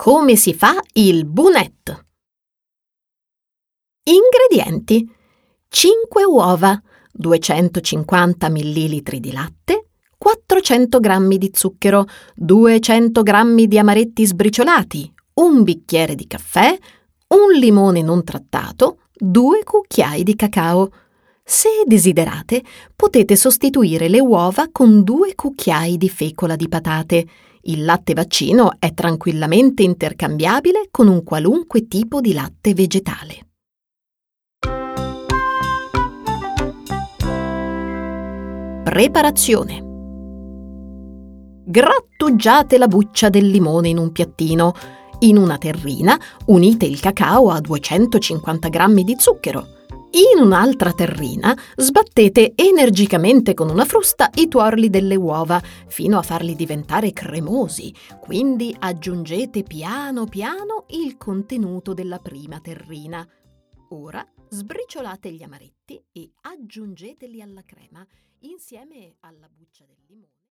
Come si fa il bunette? Ingredienti: 5 uova, 250 ml di latte, 400 g di zucchero, 200 g di amaretti sbriciolati, un bicchiere di caffè, un limone non trattato, 2 cucchiai di cacao. Se desiderate, potete sostituire le uova con 2 cucchiai di fecola di patate. Il latte vaccino è tranquillamente intercambiabile con un qualunque tipo di latte vegetale. Preparazione. Grattugiate la buccia del limone in un piattino. In una terrina unite il cacao a 250 g di zucchero. In un'altra terrina sbattete energicamente con una frusta i tuorli delle uova fino a farli diventare cremosi, quindi aggiungete piano piano il contenuto della prima terrina. Ora sbriciolate gli amaretti e aggiungeteli alla crema insieme alla buccia del limone.